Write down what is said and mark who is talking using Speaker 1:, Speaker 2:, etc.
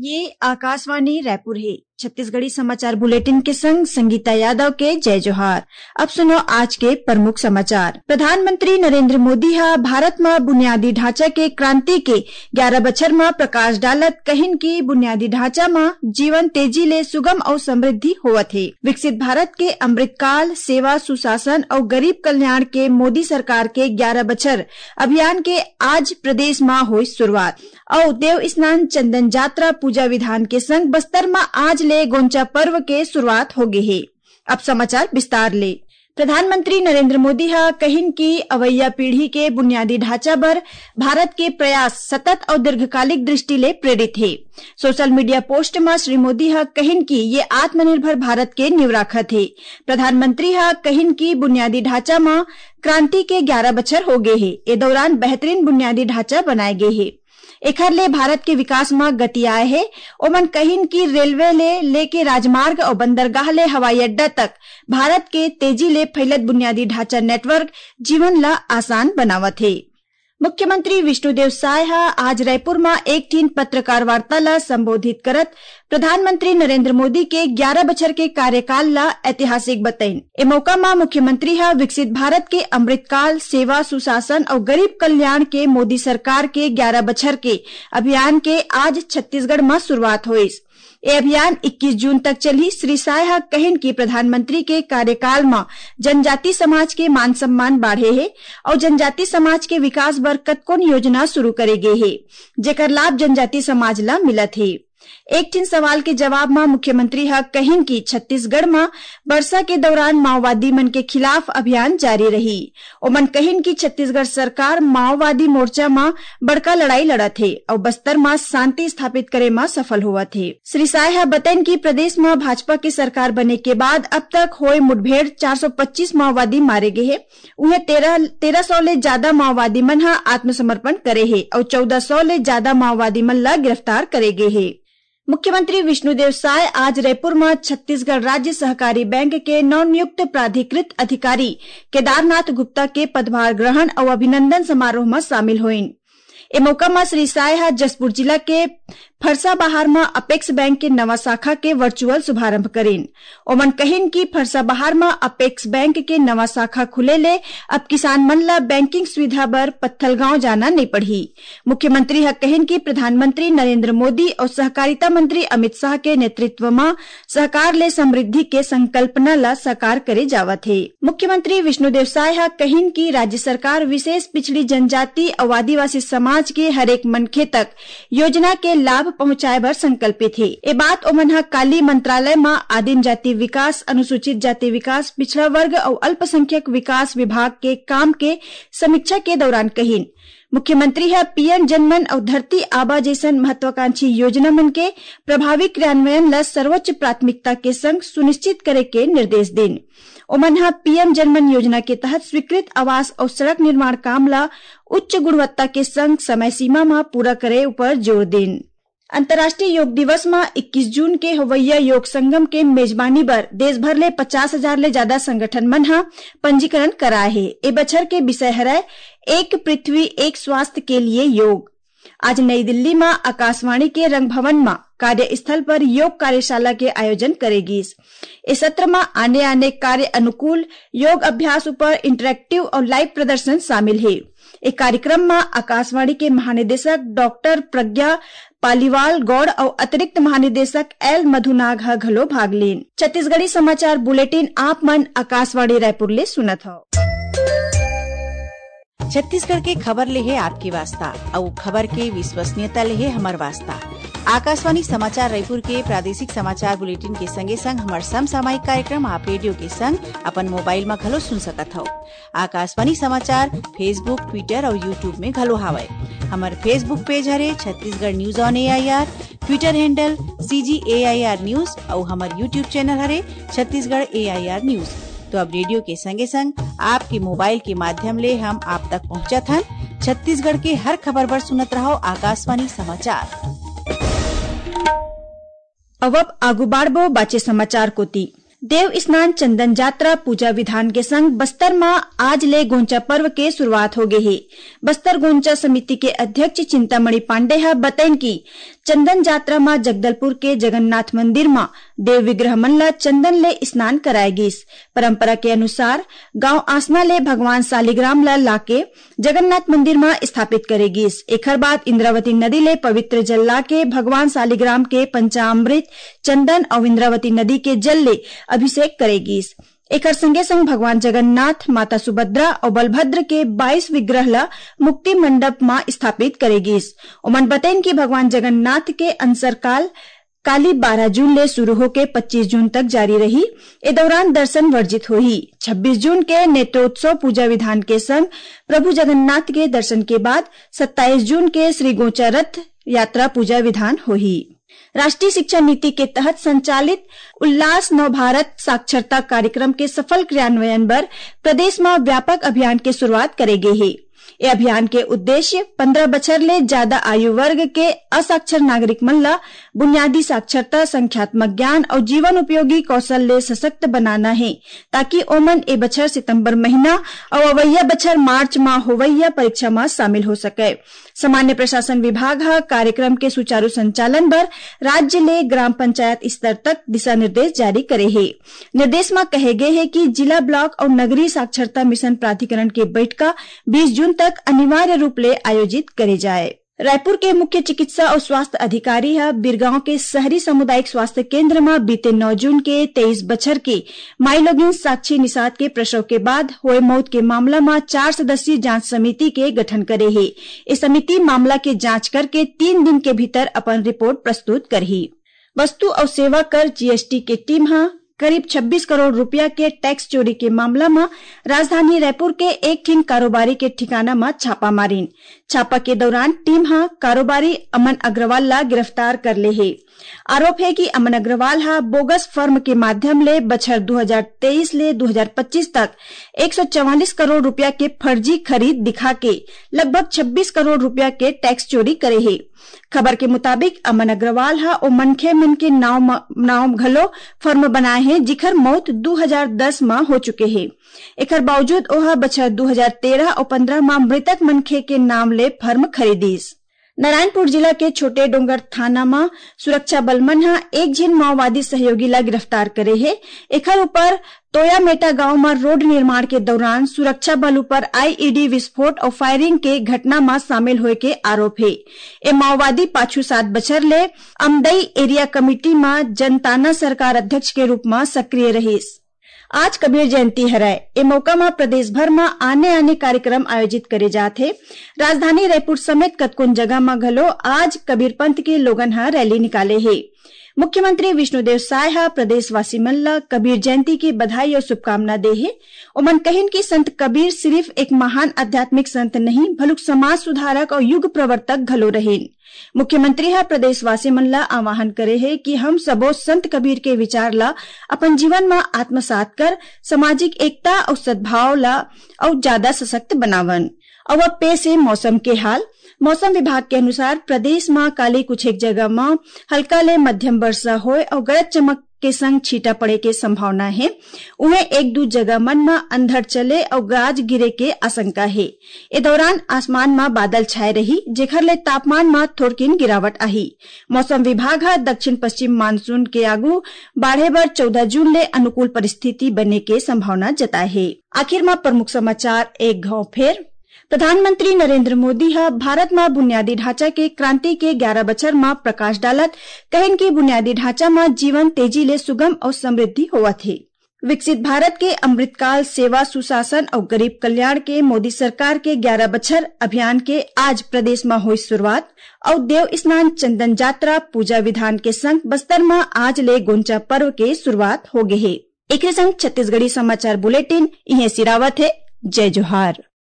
Speaker 1: ये आकाशवाणी रायपुर है। छत्तीसगढ़ी समाचार बुलेटिन के संग संगीता यादव के जय जोहार। अब सुनो आज के प्रमुख समाचार। प्रधानमंत्री नरेंद्र मोदी हा भारत में बुनियादी ढांचा के क्रांति के 11 बछर में प्रकाश डालत कहिन की बुनियादी ढांचा में जीवन तेजी ले सुगम और समृद्धि होवत है। विकसित भारत के अमृतकाल सेवा सुशासन और गरीब कल्याण के मोदी सरकार के 11 बछर अभियान के आज प्रदेश में हुई शुरुआत और देव स्नान चंदन यात्रा पूजा विधान के संग बस्तर में आज ले गोंचा पर्व के शुरुआत हो गई है। अब समाचार विस्तार ले। प्रधानमंत्री नरेंद्र मोदी हा कहिन की अवैया पीढ़ी के बुनियादी ढांचा पर भारत के प्रयास सतत और दीर्घकालिक दृष्टि ले प्रेरित है। सोशल मीडिया पोस्ट में श्री मोदी हा कहिन की ये आत्मनिर्भर भारत के नींव राखत है। प्रधानमंत्री हा कहिन की बुनियादी ढांचा में क्रांति के 11 बछर हो गए है। ए दौरान बेहतरीन बुनियादी ढांचा बनाए गए है। एखर ले भारत के विकास में गति आए है। ओमन कहिन की रेलवे लेके राजमार्ग और बंदरगाह ले हवाई अड्डा तक भारत के तेजी ले फैलत बुनियादी ढांचा नेटवर्क जीवन ला आसान बनावत है। मुख्यमंत्री विष्णुदेव साय हा आज रायपुर में एक टीन पत्रकार वार्ता ला संबोधित करत प्रधानमंत्री नरेंद्र मोदी के 11 बछर के कार्यकाल ला ऐतिहासिक बताइन। ए मौका में मुख्यमंत्री हा विकसित भारत के अमृतकाल सेवा सुशासन और गरीब कल्याण के मोदी सरकार के 11 बछर के अभियान के आज छत्तीसगढ़ में शुरुआत हुई। ये अभियान 21 जून तक चली। श्री साय कहिन की प्रधानमंत्री के कार्यकाल में जनजाति समाज के मान सम्मान बढ़े है और जनजाति समाज के विकास बर कतकोन योजना शुरू करे गए है जेकर लाभ जनजाति समाज ला मिलत है। एक टीन सवाल के जवाब में मुख्यमंत्री हा कहिन की छत्तीसगढ़ में वर्षा के दौरान माओवादी मन के खिलाफ अभियान जारी रही। ओमन कहिन की छत्तीसगढ़ सरकार माओवादी मोर्चा में बड़का लड़ाई लड़त है और बस्तर में शांति स्थापित करे में सफल हुआ थे। श्री साय हा बताइन की प्रदेश में भाजपा की सरकार बने के बाद अब तक हुए मुठभेड़ 425 माओवादी मारे गए है। उन्हें 1300 ले ज्यादा माओवादी मन हा आत्मसमर्पण करे है और 1400 ले ज्यादा माओवादी मन ला गिरफ्तार करे गए है। मुख्यमंत्री विष्णुदेव साय आज रायपुर में छत्तीसगढ़ राज्य सहकारी बैंक के नवनियुक्त प्राधिकृत अधिकारी केदारनाथ गुप्ता के पदभार ग्रहण और अभिनंदन समारोह में शामिल हुईन। ए मौका में श्री साय जसपुर जिला के फरसाबहार में अपेक्स बैंक के नवा शाखा के वर्चुअल शुभारंभ करेन। ओमन कहिन की फरसाबहार में अपेक्स बैंक के नवा शाखा खुले ले अब किसान मन ला बैंकिंग सुविधा बर पत्थलगांव जाना नहीं पड़ी। मुख्यमंत्री हा कहिन की प्रधानमंत्री नरेंद्र मोदी और सहकारिता मंत्री अमित शाह के नेतृत्व में सहकार ले समृद्धि के संकल्पना ला साकार करे जावत है। मुख्यमंत्री विष्णुदेव साय हा कहिन की राज्य सरकार विशेष पिछड़ी जनजाति और आदिवासी समाज के हरेक मनखे तक योजना के लाभ पहुंचाए बर संकल्पित है। ये बात ओमन काली मंत्रालय में आदिम जाति विकास अनुसूचित जाति विकास पिछड़ा वर्ग और अल्पसंख्यक विकास विभाग के काम के समीक्षा के दौरान कहिन। मुख्यमंत्री है पीएम जनमन और धरती आबा जैसन महत्वाकांक्षी योजना मन के प्रभावी क्रियान्वयन ला सर्वोच्च प्राथमिकता के संग सुनिश्चित करे के निर्देश देन। ओमन पीएम जनमन योजना के तहत स्वीकृत आवास और सड़क निर्माण काम ला उच्च गुणवत्ता के संग समय सीमा में पूरा करे ऊपर जोर देन। अंतर्राष्ट्रीय योग दिवस में 21 जून के हवैया योग संगम के मेजबानी बर देश भर ले 50,000 ले ज्यादा संगठन मन पंजीकरण कराए है। ए बछर के विषय हरय एक पृथ्वी एक स्वास्थ्य के लिए योग। आज नई दिल्ली में आकाशवाणी के रंग भवन में कार्यस्थल पर योग कार्यशाला के आयोजन करेगी। इस सत्र में आने कार्य अनुकूल योग अभ्यास ऊपर इंटरेक्टिव और लाइव प्रदर्शन शामिल है। एक कार्यक्रम में आकाशवाणी के महानिदेशक डॉक्टर प्रज्ञा पालीवाल गौड़ और अतिरिक्त महानिदेशक एल मधुनाग घलो भाग लेन। छत्तीसगढ़ी समाचार बुलेटिन आप मन आकाशवाणी रायपुर ले सुनत हो।
Speaker 2: छत्तीसगढ़ के खबर ले है आपकी वास्ता और खबर के विश्वसनीयता ले है हमार वास्ता। आकाशवाणी समाचार रायपुर के प्रादेशिक समाचार बुलेटिन के संगे संग हमार समसामयिक कार्यक्रम आप रेडियो के संग अपन मोबाइल में घलो सुन सकत हो। आकाशवाणी समाचार फेसबुक ट्विटर और यूट्यूब में घलो हावय। हमार फेसबुक पेज हरे Chhattisgarh news on AIR, Twitter handle CGAIR news और हमार यूट्यूब चैनल हरे छत्तीसगढ़ AIR न्यूज। तो अब रेडियो के संगे संग आपके मोबाइल के माध्यम ले हम आप तक पहुंचत हन। छत्तीसगढ़ के हर खबर पर सुनत रहो आकाशवाणी समाचार।
Speaker 1: अब आगू बाढ़बो बाचे समाचार कोती। देव स्नान चंदन यात्रा पूजा विधान के संग बस्तर में आज ले गोंचा पर्व के शुरुआत हो गई है। बस्तर गोंचा समिति के अध्यक्ष चिंतामणि पांडे है बताइन की चंदन यात्रा में जगदलपुर के जगन्नाथ मंदिर में देव विग्रह मन ला चंदन ले स्नान कराएगीस। परंपरा के अनुसार गांव आसना ले भगवान शालिग्राम ला लाके जगन्नाथ मंदिर में स्थापित करेगीस। एकर बाद इंद्रावती नदी ले पवित्र जल लाके भगवान शालिग्राम के पंचामृत चंदन और इंद्रावती नदी के जल ले अभिषेक करेगीस। एकर संगे संग भगवान जगन्नाथ, माता सुभद्रा और बलभद्र के 22 विग्रह ला मुक्ति मंडप में स्थापित करेगीस। उमन बताइन की भगवान जगन्नाथ के अंसर काली 12 जून ले शुरू होके 25 जून तक जारी रही। ए दौरान दर्शन वर्जित होही। 26 जून के नेत्रोत्सव पूजा विधान के संग प्रभु जगन्नाथ के दर्शन के बाद 27 जून के श्री गोंचा रथ यात्रा पूजा विधान होही। राष्ट्रीय शिक्षा नीति के तहत संचालित उल्लास नव भारत साक्षरता कार्यक्रम के सफल क्रियान्वयन पर प्रदेश में व्यापक अभियान की शुरुआत करेगी है। ये अभियान के उद्देश्य 15 बछर ले ज्यादा आयु वर्ग के असाक्षर नागरिक मन ला बुनियादी साक्षरता, संख्यात्मक ज्ञान और जीवन उपयोगी कौशल ले सशक्त बनाना है, ताकि ओमन ए बछर सितंबर महीना और अवैया बछर मार्च माह होवैया परीक्षा में शामिल हो सके। सामान्य प्रशासन विभाग कार्यक्रम के सुचारू संचालन पर राज्य ले ग्राम पंचायत स्तर तक दिशा निर्देश जारी करे है। निर्देश में कहे गए है कि जिला, ब्लॉक और नगरीय साक्षरता मिशन प्राधिकरण के बैठका 20 जून तक अनिवार्य रूप ले आयोजित करे जाए। रायपुर के मुख्य चिकित्सा और स्वास्थ्य अधिकारी बिरगांव के शहरी सामुदायिक स्वास्थ्य केंद्र में बीते 9 जून के 23 बछर के माइलोगिन साक्षी निषाद के प्रसव के बाद हुए मौत के मामला में 4 सदस्यीय जांच समिति के गठन करे है। इस समिति मामला के जांच करके 3 दिन के भीतर अपन रिपोर्ट प्रस्तुत करही। वस्तु और सेवा कर जीएसटी के टीम करीब 26 करोड़ रुपया के टैक्स चोरी के मामला में राजधानी रायपुर के एक ठिन कारोबारी के ठिकाना में छापा मारीन। छापा के दौरान टीम कारोबारी अमन अग्रवाल ला गिरफ्तार कर ले है। आरोप है कि अमन अग्रवाल बोगस फर्म के माध्यम ले बछर 2023 ले 2025 तक 144 करोड़ रुपया के फर्जी खरीद दिखा के लगभग 26 करोड़ रुपया के टैक्स चोरी करे है। खबर के मुताबिक अमन अग्रवाल ओ मनखे मन के नाव घलो फर्म बनाए हैं, जिखर मौत 2010 में हो चुके हैं। एकर बावजूद ओह बछर 2013 और 15 में मृतक मनखे के नाम ले फर्म खरीदीस। नारायणपुर जिला के छोटे डोंगर थाना में सुरक्षा बल मन एक झिन माओवादी सहयोगी ला गिरफ्तार करे है। एकर ऊपर तोया मेटा गांव में रोड निर्माण के दौरान सुरक्षा बल ऊपर आईईडी विस्फोट और फायरिंग के घटना में शामिल होए के आरोप है। ए माओवादी पाछू 7 बछर ले अमदई एरिया कमेटी में जनताना सरकार अध्यक्ष के रूप में सक्रिय रहीस। आज कबीर जयंती हराय। ए मौका में प्रदेश भर में आने कार्यक्रम आयोजित करे जाते। राजधानी रायपुर समेत कतकोन जगह में घलो आज कबीर पंथ के लोगन रैली निकाले है। मुख्यमंत्री विष्णुदेव साय प्रदेशवासी मन ला कबीर जयंती की बधाई और शुभकामना दे है। उमन कहिन कि संत कबीर सिर्फ एक महान आध्यात्मिक संत नहीं, भलुक समाज सुधारक और युग प्रवर्तक घलो रहेन। मुख्यमंत्री प्रदेशवासी मन ला आह्वान करे है कि हम सबो संत कबीर के विचार ला अपन जीवन में आत्मसात कर सामाजिक एकता और सद्भाव ला और ज्यादा सशक्त बनावन। और अब पेश है मौसम के हाल। मौसम विभाग के अनुसार प्रदेश में काले कुछ एक जगह में हल्का ले मध्यम वर्षा होए और गरज चमक के संग छींटा पड़े के संभावना है। उन्हें एक दो जगह मन में अंधड़ चले और गाज गिरे के आशंका है। ए दौरान आसमान में बादल छाए रही, जेखर ले तापमान में थोड़किन गिरावट आई। मौसम विभाग दक्षिण पश्चिम मानसून के आगू बाढ़े बर 14 जून ले अनुकूल परिस्थिति बनने के संभावना जताए है। आखिर में प्रमुख समाचार एक घाव फेर। प्रधानमंत्री नरेंद्र मोदी भारत में बुनियादी ढांचा के क्रांति के 11 बछर में प्रकाश डालत कहन की बुनियादी ढांचा में जीवन तेजी ले सुगम और समृद्धि होवत है। विकसित भारत के अमृतकाल सेवा, सुशासन और गरीब कल्याण के मोदी सरकार के 11 बछर अभियान के आज प्रदेश में हुई शुरुआत और देव स्नान चंदन यात्रा पूजा विधान के संग बस्तर में आज ले गोंचा पर्व के शुरुआत हो गए है। एक संग छत्तीसगढ़ी समाचार बुलेटिन इहे सिरावत है। जय जोहार।